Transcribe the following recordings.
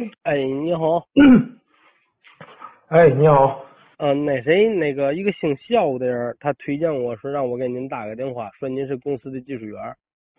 哎，你好。 哎，你好。 那谁，那个一个姓肖的人，他推荐我说让我给您打个电话，说您是公司的技术员。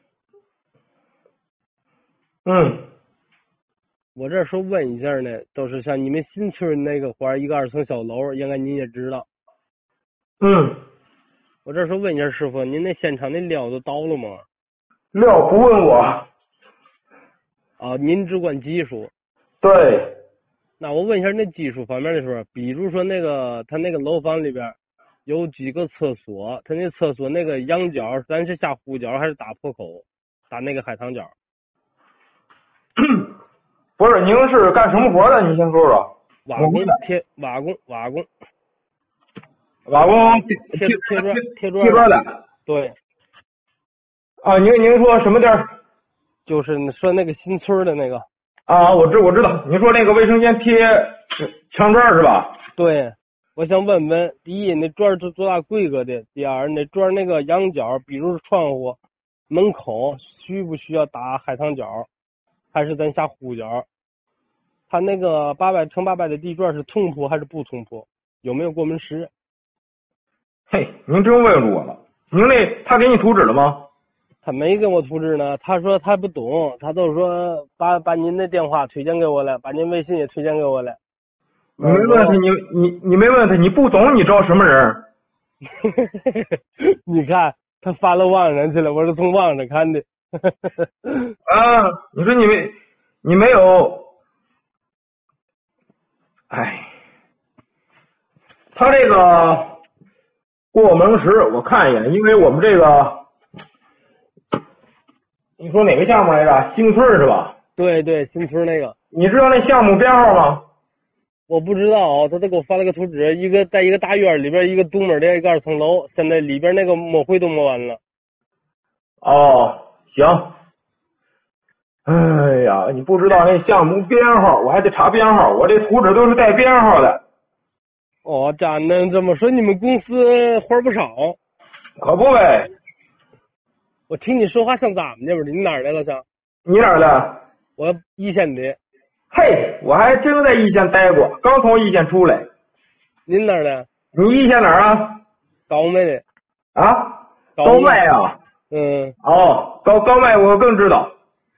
嗯我这说问一下呢，都是像你们新村那个花一个2层小楼，应该您也知道。 嗯， 我这说问一下师傅，您那现场那料都到了吗？ 料不问我。 您只管技术。 对。 那我问一下那技术方面的时候，比如说他那个楼房里边有几个厕所，他那厕所那个仰角，咱是下弧角还是打破口，打那个海棠角？ 不是，您是干什么活的？你先说说。 瓦工、瓦工、 瓦工、 贴砖的。 对。 您说什么地儿？ 就是说那个新村的那个。 我知道，您说那个卫生间贴墙砖是吧？ 对，我想问问，第一，那砖是多大规格的？第二，那砖那个仰角，比如窗户、门口，需不需要打海棠角，还是咱下弧角？他那个800×800的地砖是通铺还是不通铺？有没有过门石？ 嘿，您真问住我了。您他给你图纸了吗？ 他没跟我图纸呢，他说他不懂，他都说把您的电话推荐给我了，把您微信也推荐给我了。 你没问他，你没问他，你不懂，你找什么人？ 你看他发了网上去了，我是从网上看的。 你说你没有，他这个过门石我看一眼，因为我们这个，你说哪个项目来着？新村是吧？ 对，新村那个。 你知道那项目编号吗？ 我不知道，他都给我发了个图纸，在一个大院里边，一个独门的一个2层楼，现在里边那个抹灰都抹完了。 行。哎呀，你不知道那项目编号，我还得查编号，我这图纸都是带编号的。 真的这么说，你们公司活不少？ 可不呗。 我听你说话像咱们这边的，你哪儿来了？像你哪儿的？ 我易县的。 嘿，我还真在易县待过，刚从易县出来。 您哪儿的？ 你易县哪儿啊？ 高梅的。 高麦啊？高麦我更知道。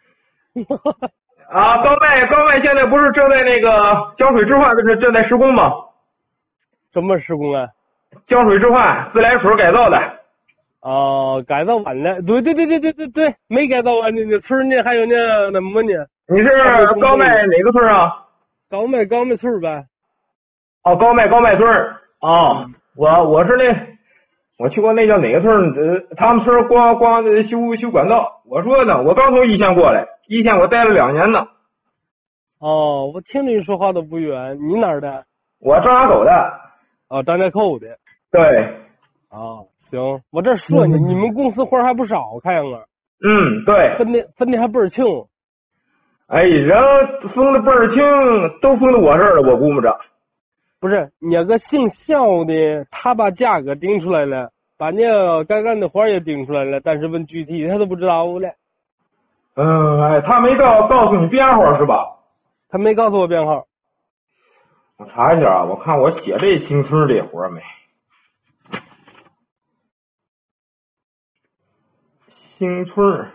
高麦现在不是正在那个江水置换正在施工吗？ 什么施工啊？ 江水置换，自来水改造的。 改造完了。对，没改造完呢，那村呢还有那么呢。 你是高麦哪个村啊？ 高麦村呗。 高麦村。我是我去过那叫哪个村？他们村光修管道。我说呢，我刚从易县过来，易县我待了2年呢。 我听着你说话都不远。你哪儿的？ 我张家口的。 张家口的。 对。 行，我这说你们公司活还不少，看样啊。 对。 分的还倍儿清。 人分的倍儿清，都分到我这儿了，我估摸着。 不是，你个姓肖的，他把价格定出来了，把你该干的活也定出来了，但是问具体他都不知道了。 他没告诉你编号是吧？ 他没告诉我编号。 我查一下我看我写这新村这活没。新村。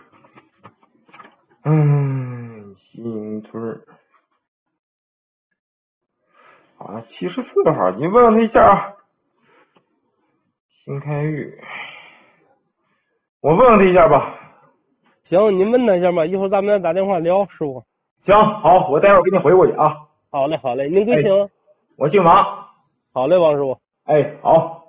新村。74号，你问问他一下。新开域，我问问他一下吧。 行，你问他一下吧，一会儿咱们再打电话聊，师傅。 行，好，我待会儿给你回过去啊。 好嘞，您贵姓？ 我姓王。 好嘞，王师傅。 好。